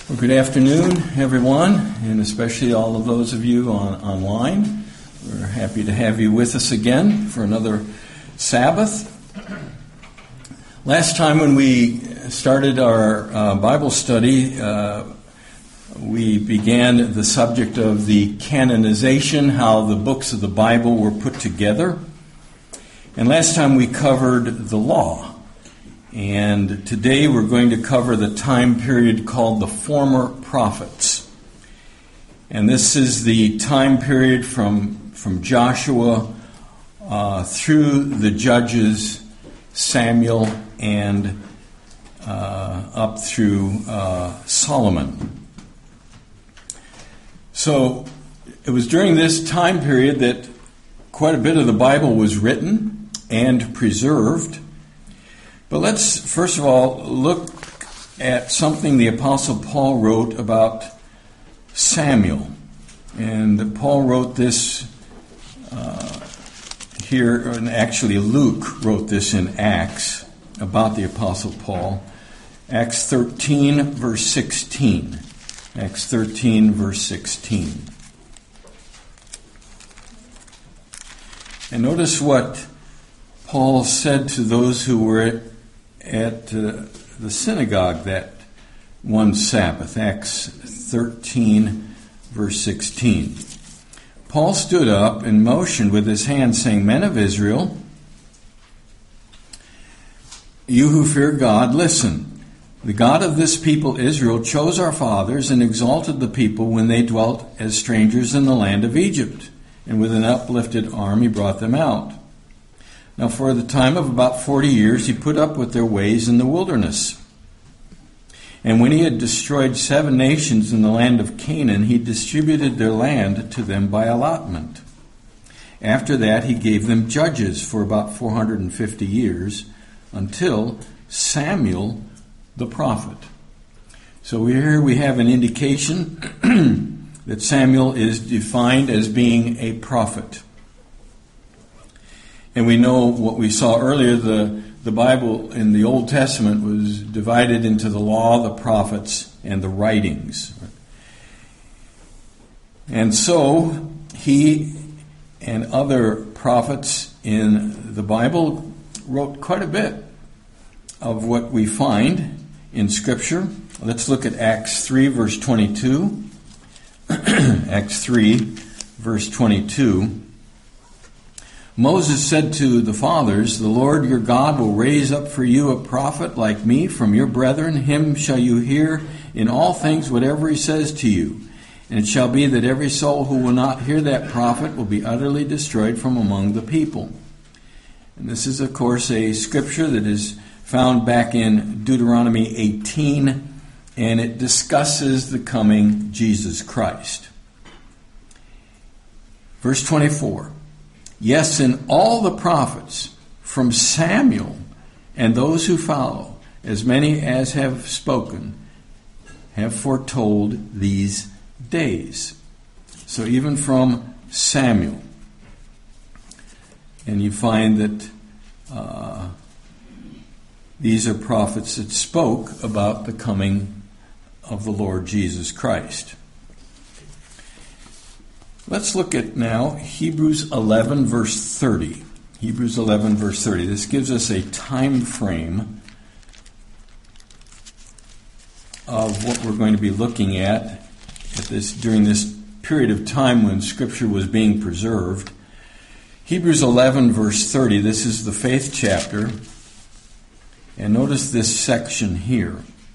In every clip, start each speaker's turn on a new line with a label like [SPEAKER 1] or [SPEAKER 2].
[SPEAKER 1] Well, good afternoon, everyone, and especially all of those of you online. We're happy to have you with us again for another Sabbath. Last time when we started our Bible study, we began the subject of the canonization, how the books of the Bible were put together. And last time we covered the law. And today we're going to cover the time period called the former prophets. And this is the time period from Joshua through the Judges, Samuel, and up through Solomon. So it was during this time period that quite a bit of the Bible was written and preserved. But let's first of all look at something the Apostle Paul wrote about Samuel. And Paul wrote this here, and actually Luke wrote this in Acts about the Apostle Paul. Acts 13, verse 16. Acts 13, verse 16. And notice what Paul said to those who were at the synagogue that one Sabbath. Acts 13, verse 16. Paul stood up and motioned with his hand, saying, "Men of Israel, you who fear God, listen. The God of this people Israel chose our fathers and exalted the people when they dwelt as strangers in the land of Egypt, and with an uplifted arm he brought them out. Now for the time of about 40 years he put up with their ways in the wilderness. And when he had destroyed 7 nations in the land of Canaan, he distributed their land to them by allotment. After that he gave them judges for about 450 years, until Samuel the prophet." So here we have an indication that Samuel is defined as being a prophet. And we know what we saw earlier, the Bible in the Old Testament was divided into the law, the prophets, and the writings. And so he and other prophets in the Bible wrote quite a bit of what we find in Scripture. Let's look at Acts 3, verse 22. Acts 3, verse 22. "Moses said to the fathers, 'The Lord your God will raise up for you a prophet like me from your brethren. Him shall you hear in all things whatever he says to you. And it shall be that every soul who will not hear that prophet will be utterly destroyed from among the people.'" And this is, of course, a scripture that is found back in Deuteronomy 18, and it discusses the coming Jesus Christ. Verse 24. "Yes, and all the prophets from Samuel and those who follow, as many as have spoken, have foretold these days." So even from Samuel. And you find that these are prophets that spoke about the coming of the Lord Jesus Christ. Let's look at now Hebrews 11, verse 30. Hebrews 11, verse 30. This gives us a time frame of what we're going to be looking at during this period of time when Scripture was being preserved. Hebrews 11, verse 30. This is the faith chapter. And notice this section here.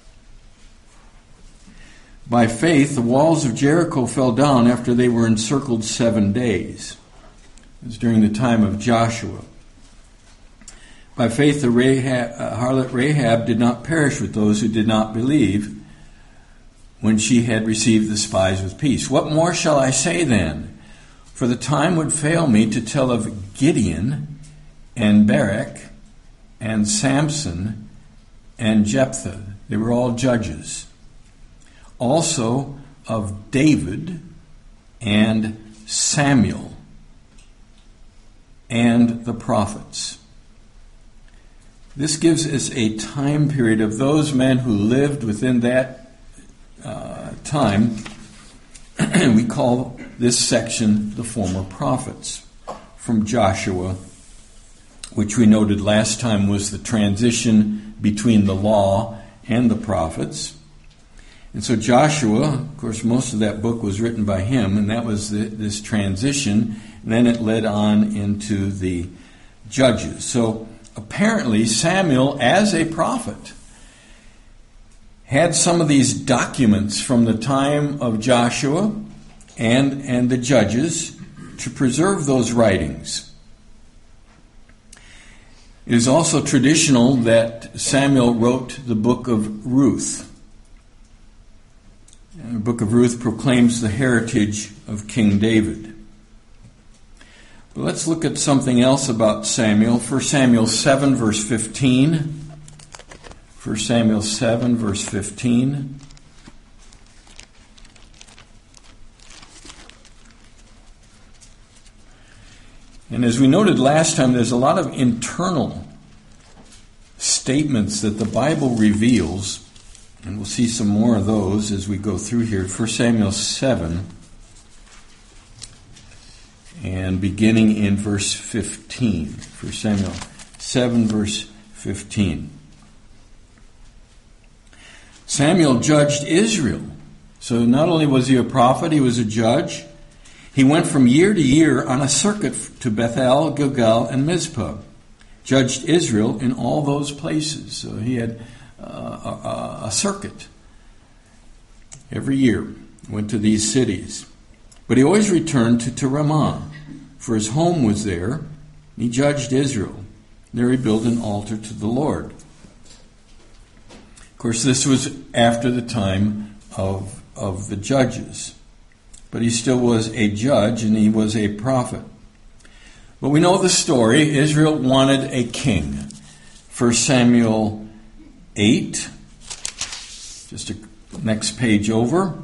[SPEAKER 1] "By faith, the walls of Jericho fell down after they were encircled 7 days. It was during the time of Joshua. By faith, the harlot Rahab did not perish with those who did not believe when she had received the spies with peace. What more shall I say then? For the time would fail me to tell of Gideon and Barak and Samson and Jephthah." They were all judges. "Also of David and Samuel and the prophets." This gives us a time period of those men who lived within that time. We call this section the former prophets, from Joshua, which we noted last time was the transition between the law and the prophets. And so Joshua, of course, most of that book was written by him, and that was this transition. And then it led on into the Judges. So apparently Samuel, as a prophet, had some of these documents from the time of Joshua and the Judges to preserve those writings. It is also traditional that Samuel wrote the book of Ruth. And the book of Ruth proclaims the heritage of King David. But let's look at something else about Samuel. 1 Samuel 7, verse 15. 1 Samuel 7, verse 15. And as we noted last time, there's a lot of internal statements that the Bible reveals, and we'll see some more of those as we go through here. 1 Samuel 7, and beginning in verse 15. 1 Samuel 7, verse 15. Samuel judged Israel. So not only was he a prophet, he was a judge. He went from year to year on a circuit to Bethel, Gilgal, and Mizpah. Judged Israel in all those places. So he had a circuit every year. Went to these cities. But he always returned to Ramah, for his home was there. He judged Israel. There he built an altar to the Lord. Of course, this was after the time of the Judges. But he still was a judge, and he was a prophet. But we know the story. Israel wanted a king. 1 Samuel 8, just a next page over.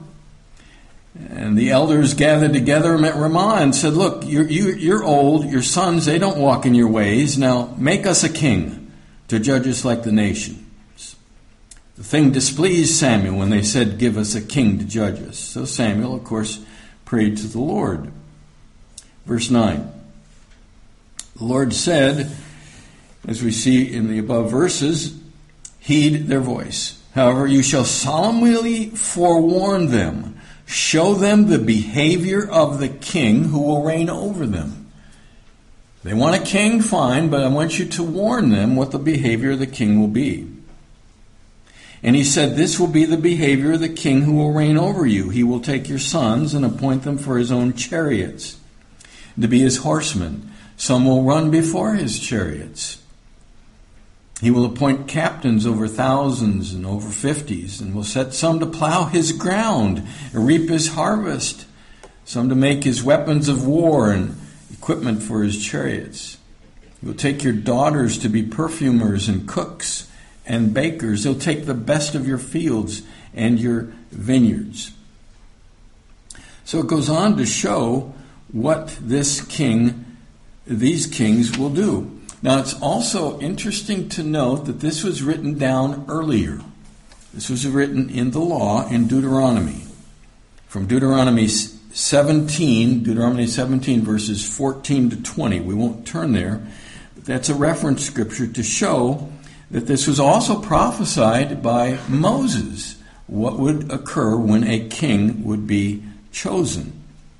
[SPEAKER 1] And the elders gathered together at Ramah and said, look, you're old, your sons, they don't walk in your ways. Now make us a king to judge us like the nations. The thing displeased Samuel when they said, give us a king to judge us. So Samuel, of course, prayed to the Lord. Verse 9. The Lord said, as we see in the above verses, heed their voice. However, you shall solemnly forewarn them. Show them the behavior of the king who will reign over them. They want a king, fine, but I want you to warn them what the behavior of the king will be. And he said, this will be the behavior of the king who will reign over you. He will take your sons and appoint them for his own chariots, to be his horsemen. Some will run before his chariots. He will appoint captains over thousands and over 50s, and will set some to plow his ground and reap his harvest, some to make his weapons of war and equipment for his chariots. He will take your daughters to be perfumers and cooks and bakers. He'll take the best of your fields and your vineyards. So it goes on to show what these kings will do. Now it's also interesting to note that this was written down earlier. This was written in the law in Deuteronomy. From Deuteronomy 17 verses 14 to 20. We won't turn there, but that's a reference scripture to show that this was also prophesied by Moses, what would occur when a king would be chosen.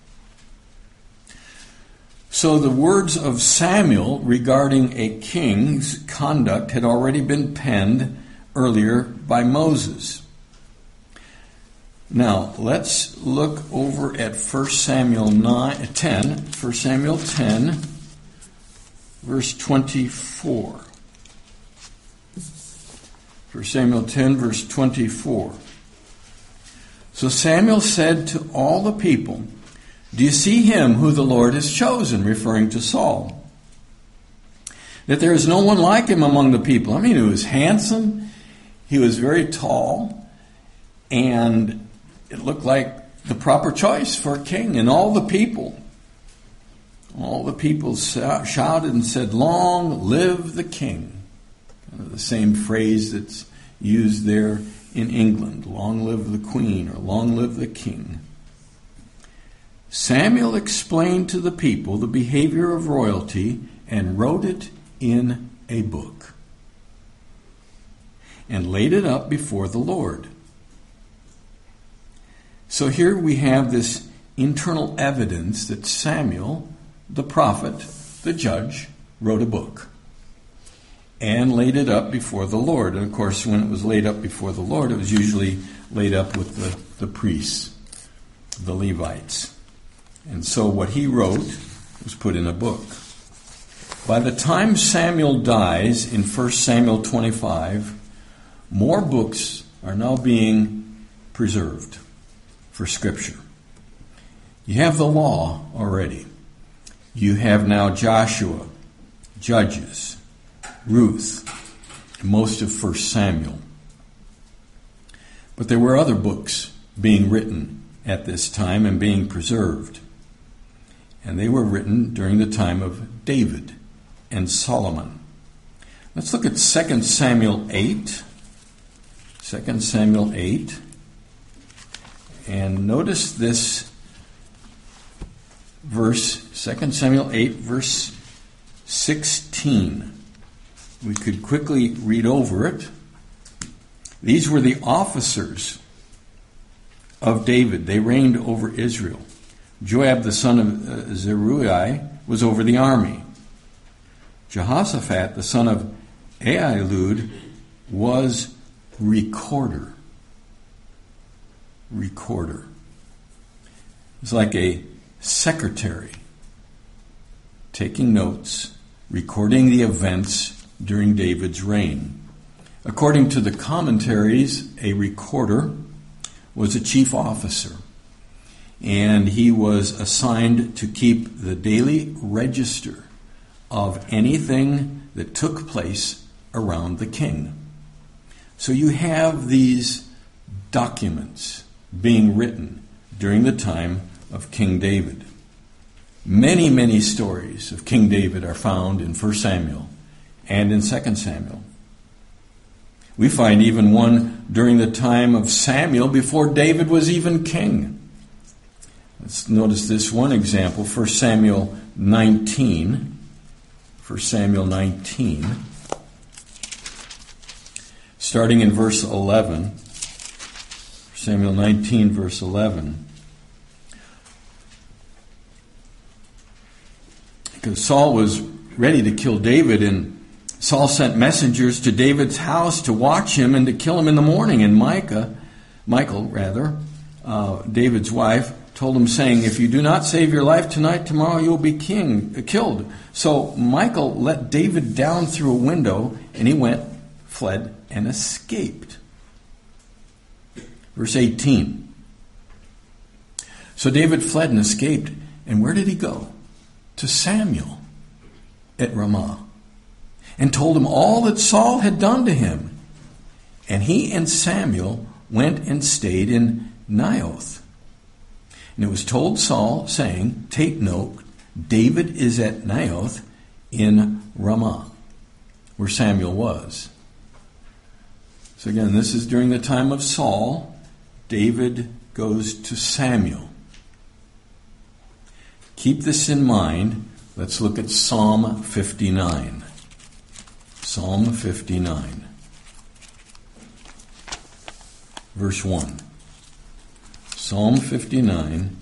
[SPEAKER 1] So the words of Samuel regarding a king's conduct had already been penned earlier by Moses. Now, let's look over at 1 Samuel 10, verse 24. 1 Samuel 10, verse 24. So Samuel said to all the people, do you see him who the Lord has chosen, referring to Saul? That there is no one like him among the people. I mean, he was handsome, he was very tall, and it looked like the proper choice for a king. And all the people shouted and said, long live the king. The same phrase that's used there in England, long live the Queen or long live the King. Samuel explained to the people the behavior of royalty and wrote it in a book and laid it up before the Lord. So here we have this internal evidence that Samuel, the prophet, the judge, wrote a book and laid it up before the Lord. And of course, when it was laid up before the Lord, it was usually laid up with the priests, the Levites. And so what he wrote was put in a book. By the time Samuel dies in 1 Samuel 25, more books are now being preserved for Scripture. You have the law already. You have now Joshua, Judges, Ruth, most of 1 Samuel. But there were other books being written at this time and being preserved. And they were written during the time of David and Solomon. Let's look at 2 Samuel 8. 2 Samuel 8. And notice this verse, 2 Samuel 8, verse 16. We could quickly read over it. These were the officers of David. They reigned over Israel. Joab, the son of Zeruiah, was over the army. Jehoshaphat, the son of Ahilud, was recorder. Recorder. It's like a secretary taking notes, recording the events during David's reign. According to the commentaries, a recorder was a chief officer, and he was assigned to keep the daily register of anything that took place around the king. So you have these documents being written during the time of King David. Many, many stories of King David are found in 1 Samuel and in 2 Samuel. We find even one during the time of Samuel before David was even king. Let's notice this one example, 1 Samuel 19. 1 Samuel 19. Starting in verse 11. Samuel 19, verse 11. Because Saul was ready to kill David, and Saul sent messengers to David's house to watch him and to kill him in the morning. And Michal, David's wife, told him, saying, "If you do not save your life tonight, tomorrow you will be killed." So Michal let David down through a window, and he went, fled, and escaped. Verse 18. So David fled and escaped. And where did he go? To Samuel at Ramah, and told him all that Saul had done to him. And he and Samuel went and stayed in Naioth. And it was told Saul, saying, "Take note, David is at Naioth in Ramah," where Samuel was. So again, this is during the time of Saul. David goes to Samuel. Keep this in mind. Let's look at Psalm 59. Psalm 59. Verse 1. Psalm 59.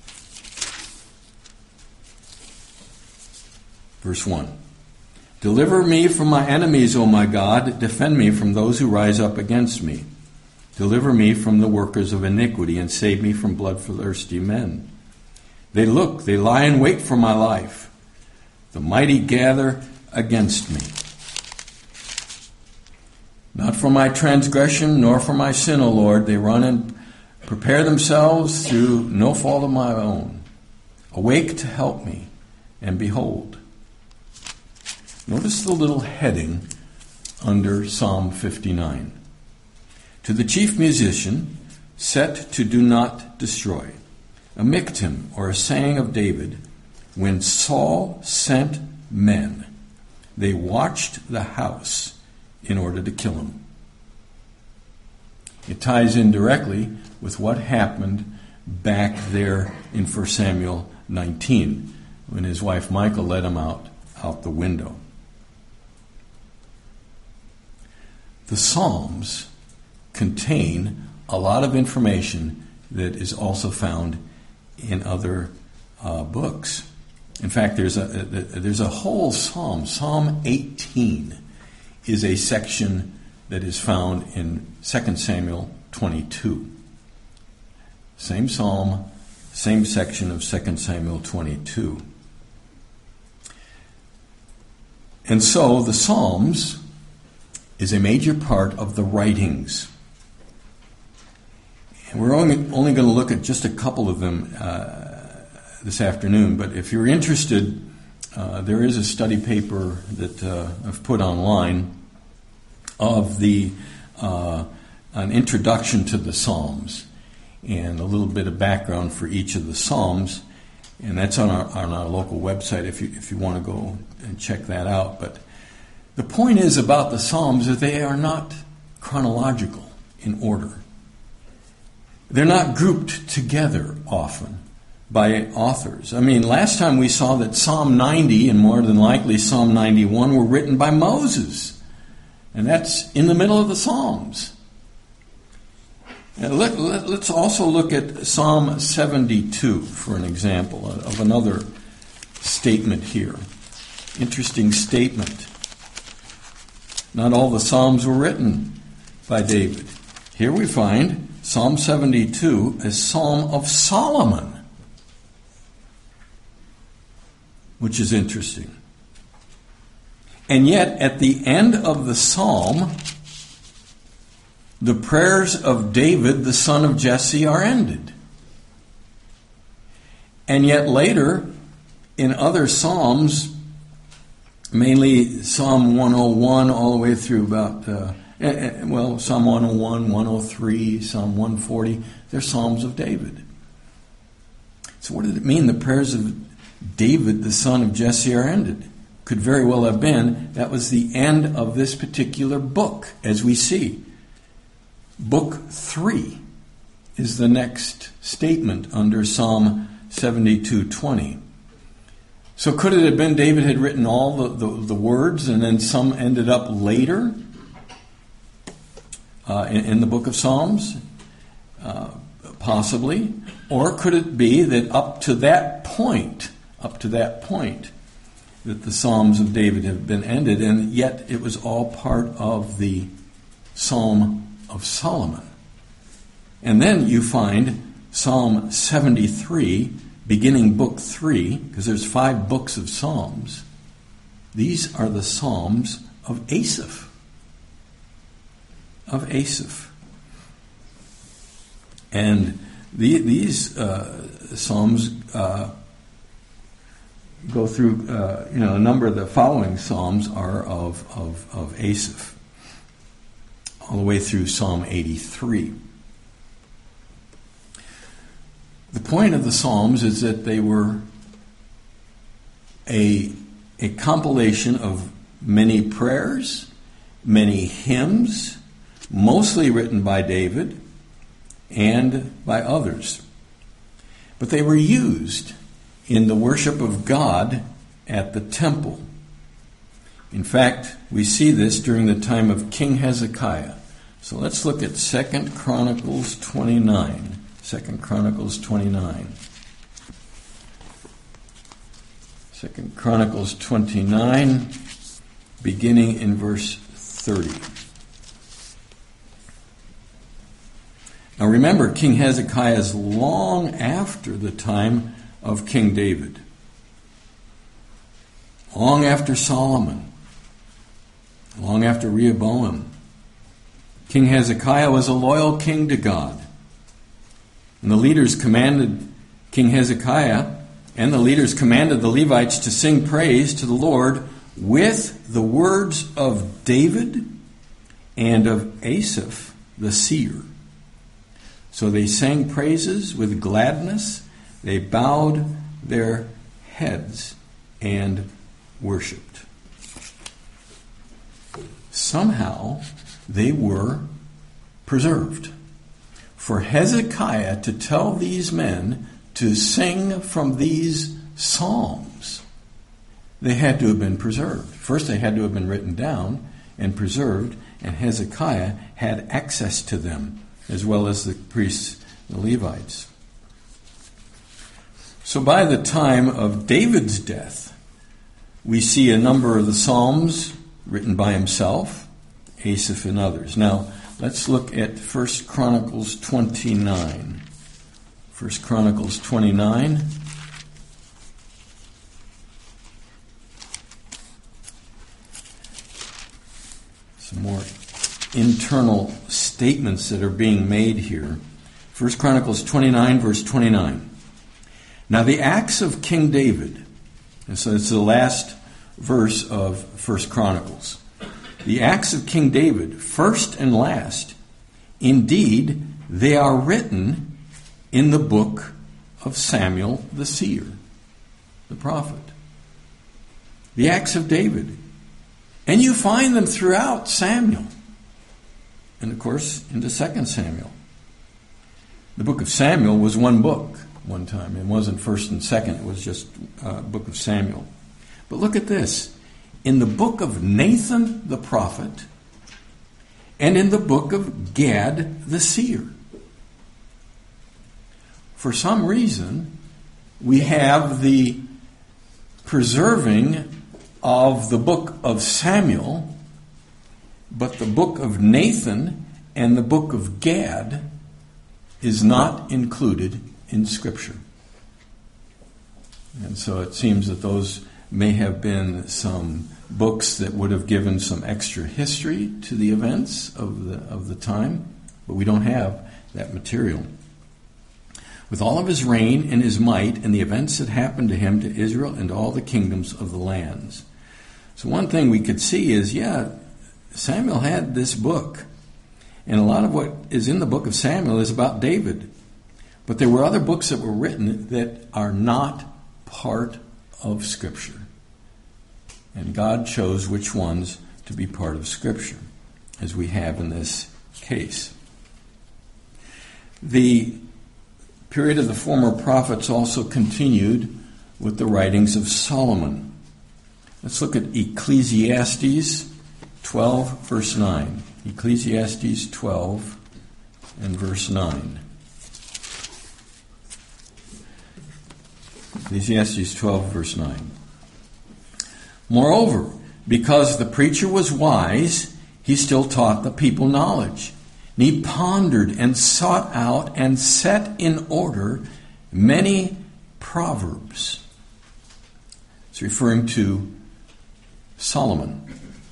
[SPEAKER 1] Verse 1. Deliver me from my enemies, O my God. Defend me from those who rise up against me. Deliver me from the workers of iniquity, and save me from bloodthirsty men. They lie in wait for my life. The mighty gather against me. Not for my transgression, nor for my sin, O Lord. They run and prepare themselves through no fault of my own. Awake to help me, and behold. Notice the little heading under Psalm 59. To the chief musician, set to do not destroy. A miktam, or a saying of David, when Saul sent men, they watched the house in order to kill him. It ties in directly with what happened back there in 1 Samuel 19 when his wife Michal let him out the window. The Psalms contain a lot of information that is also found in other books. In fact, there's a whole psalm. Psalm 18 is a section that is found in 2 Samuel 22. Same psalm, same section of 2 Samuel 22. And so the Psalms is a major part of the writings. And we're only going to look at just a couple of them this afternoon, but if you're interested, there is a study paper that I've put online of an introduction to the Psalms and a little bit of background for each of the Psalms, and that's on our local website if you want to go and check that out. But the point is about the Psalms that they are not chronological in order. They're not grouped together often by authors. I mean, last time we saw that Psalm 90 and more than likely Psalm 91 were written by Moses. And that's in the middle of the Psalms. And let's also look at Psalm 72 for an example of another statement here. Interesting statement. Not all the Psalms were written by David. Here we find Psalm 72, a Psalm of Solomon, which is interesting. And yet, at the end of the psalm, the prayers of David, the son of Jesse, are ended. And yet later, in other psalms, mainly Psalm 101 all the way through about, Psalm 101, 103, Psalm 140, they're psalms of David. So what did it mean, the prayers of David, the son of Jesse, are ended? Could very well have been that was the end of this particular book, as we see. Book 3 is the next statement under Psalm 72:20. So could it have been David had written all the words and then some ended up later in the book of Psalms? Possibly. Or could it be that up to that point, that the Psalms of David have been ended, and yet it was all part of the Psalm of Solomon. And then you find Psalm 73, beginning book 3, because there's 5 books of Psalms. These are the Psalms of Asaph. And these Psalms go through, a number of the following Psalms are of Asaph, all the way through Psalm 83. The point of the Psalms is that they were a compilation of many prayers, many hymns, mostly written by David and by others. But they were used in the worship of God at the temple. In fact, we see this during the time of King Hezekiah. So let's look at 2 Chronicles 29. 2 Chronicles 29. 2 Chronicles 29, beginning in verse 30. Now remember, King Hezekiah is long after the time of King David. Long after Solomon. Long after Rehoboam. King Hezekiah was a loyal king to God. And the leaders commanded King Hezekiah, and the leaders commanded the Levites to sing praise to the Lord with the words of David and of Asaph the seer. So they sang praises with gladness. They bowed their heads and worshipped. Somehow they were preserved. For Hezekiah to tell these men to sing from these psalms, they had to have been preserved. First, they had to have been written down and preserved, and Hezekiah had access to them, as well as the priests, the Levites. So by the time of David's death, we see a number of the Psalms written by himself, Asaph and others. Now, let's look at 1 Chronicles 29. 1 Chronicles 29. Some more internal statements that are being made here. 1 Chronicles 29, verse 29. Now the acts of King David, and so it's the last verse of 1 Chronicles. The acts of King David, first and last, indeed, they are written in the book of Samuel the seer, the prophet. The acts of David. And you find them throughout Samuel. And of course, into 2 Samuel. The book of Samuel was one book one time. It wasn't 1st and 2nd. It was just book of Samuel. But look at this. In the book of Nathan the prophet and in the book of Gad the seer. For some reason, we have the preserving of the book of Samuel, but the book of Nathan and the book of Gad is not included in Scripture. And so it seems that those may have been some books that would have given some extra history to the events of the time, but we don't have that material. With all of his reign and his might and the events that happened to him, to Israel, and to all the kingdoms of the lands. So one thing we could see is, Samuel had this book. And a lot of what is in the book of Samuel is about David. But there were other books that were written that are not part of Scripture. And God chose which ones to be part of Scripture, as we have in this case. The period of the former prophets also continued with the writings of Solomon. Let's look at Ecclesiastes 12, verse 9. Ecclesiastes 12 and verse 9. Ecclesiastes 12, verse 9. Moreover, because the preacher was wise, he still taught the people knowledge. And he pondered and sought out and set in order many proverbs. It's referring to Solomon.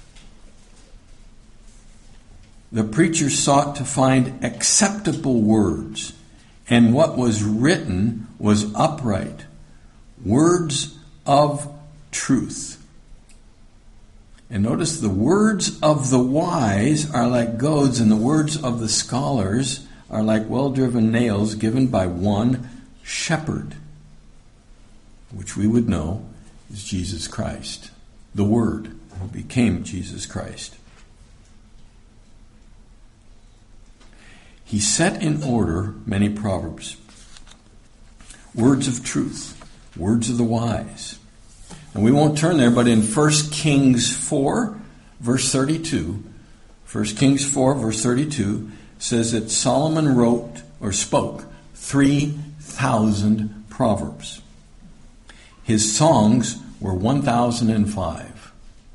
[SPEAKER 1] The preacher sought to find acceptable words, and what was written was upright, words of truth. And notice the words of the wise are like goads, and the words of the scholars are like well-driven nails given by one shepherd, which we would know is Jesus Christ, the Word who became Jesus Christ. He set in order many proverbs, words of truth, words of the wise. And we won't turn there, but in 1 Kings 4, verse 32, 1 Kings 4, verse 32 says that Solomon wrote or spoke 3,000 proverbs. His songs were 1,005.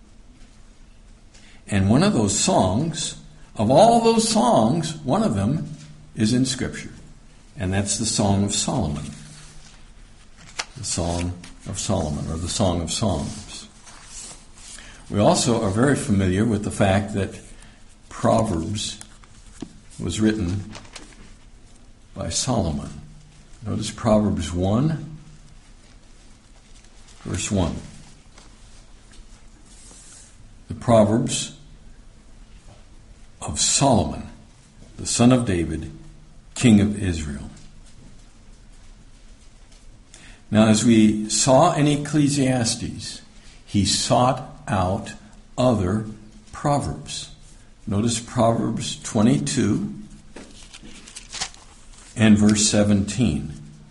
[SPEAKER 1] And one of those songs, of all those songs, one of them is in Scripture. And that's the Song of Solomon. The Song of Solomon, or the Song of Songs. We also are very familiar with the fact that Proverbs was written by Solomon. Notice Proverbs 1, verse 1. The Proverbs of Solomon, the son of David, king of Israel. Now, as we saw in Ecclesiastes, he sought out other proverbs. Notice Proverbs 22, and verse 17.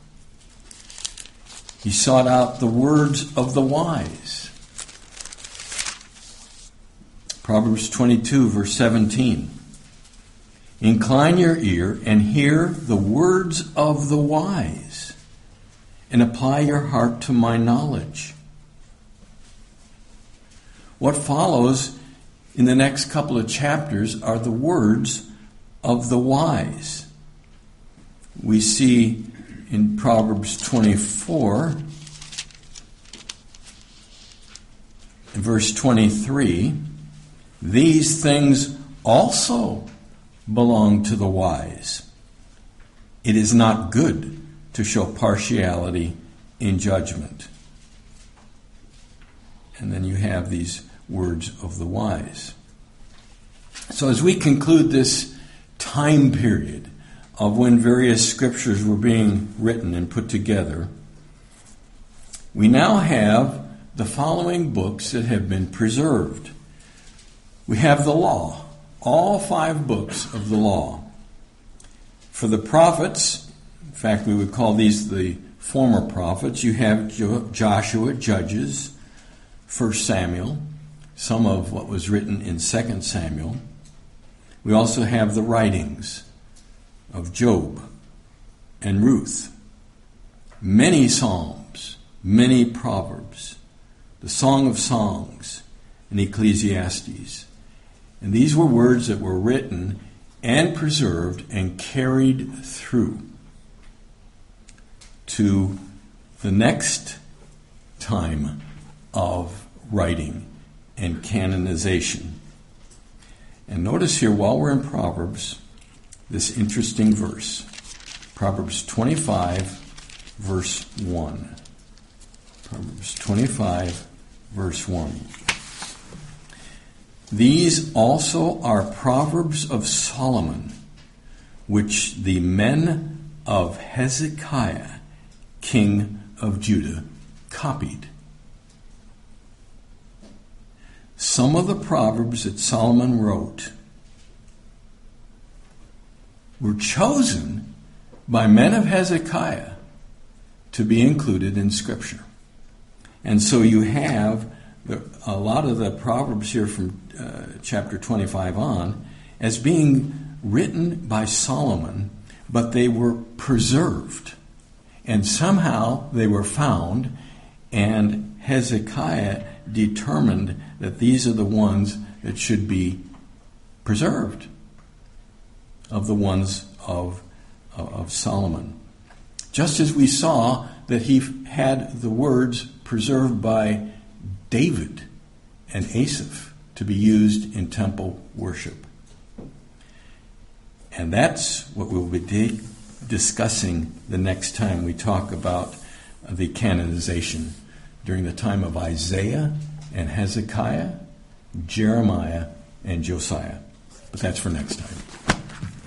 [SPEAKER 1] He sought out the words of the wise. Proverbs 22, verse 17. Incline your ear and hear the words of the wise, and apply your heart to my knowledge. What follows in the next couple of chapters are the words of the wise. We see in Proverbs 24, in verse 23, these things also belong to the wise. It is not good to show partiality in judgment. And then you have these words of the wise. So as we conclude this time period of when various scriptures were being written and put together, we now have the following books that have been preserved. We have the law, all 5 books of the law. For the prophets, in fact, we would call these the former prophets, you have Joshua, Judges, 1 Samuel, some of what was written in 2 Samuel. We also have the writings of Job and Ruth, many Psalms, many Proverbs, the Song of Songs, and Ecclesiastes. And these were words that were written and preserved and carried through to the next time of writing and canonization. And notice here, while we're in Proverbs, this interesting verse. Proverbs 25, verse 1. Proverbs 25, verse 1. These also are Proverbs of Solomon, which the men of Hezekiah, king of Judah, copied. Some of the Proverbs that Solomon wrote were chosen by men of Hezekiah to be included in Scripture. And so you have a lot of the Proverbs here from chapter 25 on as being written by Solomon, but they were preserved. And somehow they were found, and Hezekiah determined that these are the ones that should be preserved, of the ones of Solomon. Just as we saw that he had the words preserved by David and Asaph to be used in temple worship. And that's what we'll be discussing the next time we talk about the canonization during the time of Isaiah and Hezekiah, Jeremiah, and Josiah. But that's for next time.